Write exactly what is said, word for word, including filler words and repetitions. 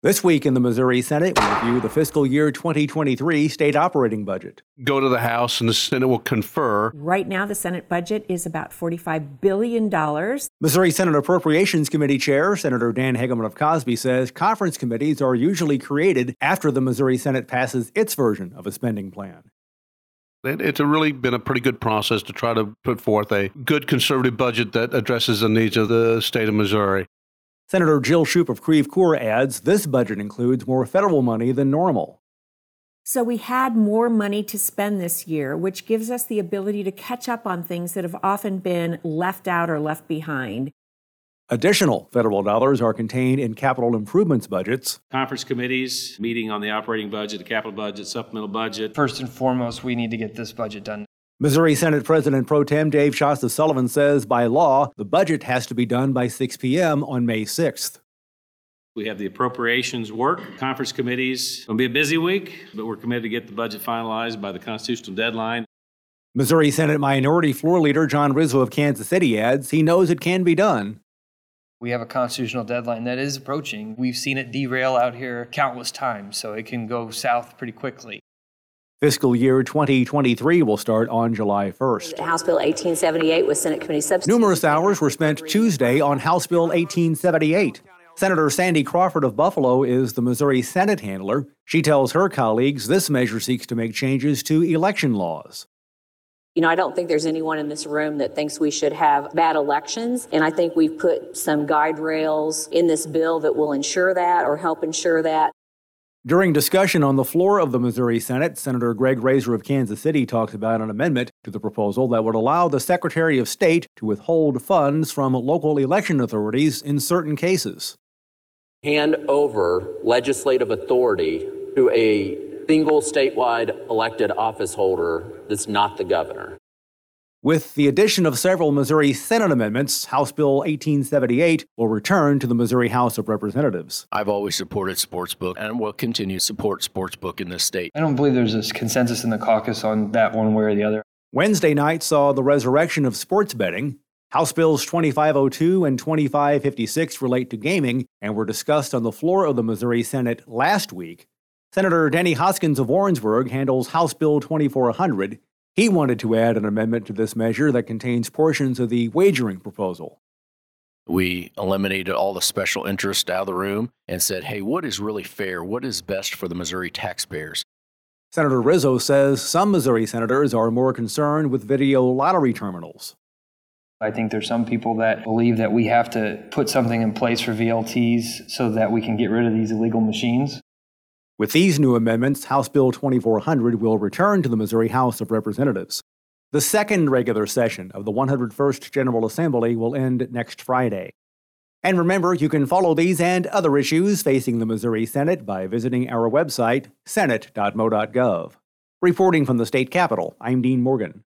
This week in the Missouri Senate, we review the fiscal year twenty twenty-three state operating budget. Go to the House and the Senate will confer. Right now, the Senate budget is about forty-five billion dollars. Missouri Senate Appropriations Committee Chair Senator Dan Hegeman of Cosby says conference committees are usually created after the Missouri Senate passes its version of a spending plan. It's really been a pretty good process to try to put forth a good conservative budget that addresses the needs of the state of Missouri. Senator Jill Shoup of Creve Coeur adds this budget includes more federal money than normal. So we had more money to spend this year, which gives us the ability to catch up on things that have often been left out or left behind. Additional federal dollars are contained in capital improvements budgets. Conference committees meeting on the operating budget, the capital budget, supplemental budget. First and foremost, we need to get this budget done. Missouri Senate President Pro Tem Dave Shasta Sullivan says by law, the budget has to be done by six p.m. on May sixth. We have the appropriations work. Conference committees, it'll be a busy week, but we're committed to get the budget finalized by the constitutional deadline. Missouri Senate Minority Floor Leader John Rizzo of Kansas City adds he knows it can be done. We have a constitutional deadline that is approaching. We've seen it derail out here countless times, so it can go south pretty quickly. Fiscal year twenty twenty-three will start on July first. House Bill eighteen seventy-eight with Senate Committee substitute. Numerous hours were spent Tuesday on House Bill eighteen seventy-eight. Senator Sandy Crawford of Buffalo is the Missouri Senate handler. She tells her colleagues this measure seeks to make changes to election laws. You know, I don't think there's anyone in this room that thinks we should have bad elections, and I think we've put some guide rails in this bill that will ensure that or help ensure that. During discussion on the floor of the Missouri Senate, Senator Greg Razor of Kansas City talked about an amendment to the proposal that would allow the Secretary of State to withhold funds from local election authorities in certain cases. Hand over legislative authority to a single statewide elected office holder that's not the governor. With the addition of several Missouri Senate amendments, House Bill eighteen seventy-eight will return to the Missouri House of Representatives. I've always supported Sportsbook and will continue to support Sportsbook in this state. I don't believe there's a consensus in the caucus on that one way or the other. Wednesday night saw the resurrection of sports betting. House Bills twenty-five oh two and twenty-five fifty-six relate to gaming and were discussed on the floor of the Missouri Senate last week. Senator Denny Hoskins of Warrensburg handles House Bill twenty-four hundred. He wanted to add an amendment to this measure that contains portions of the wagering proposal. We eliminated all the special interest out of the room and said, hey, what is really fair? What is best for the Missouri taxpayers? Senator Rizzo says some Missouri senators are more concerned with video lottery terminals. I think there's some people that believe that we have to put something in place for V L Ts so that we can get rid of these illegal machines. With these new amendments, House Bill twenty-four hundred will return to the Missouri House of Representatives. The second regular session of the one hundred first General Assembly will end next Friday. And remember, you can follow these and other issues facing the Missouri Senate by visiting our website, senate dot mo dot gov. Reporting from the state capitol, I'm Dean Morgan.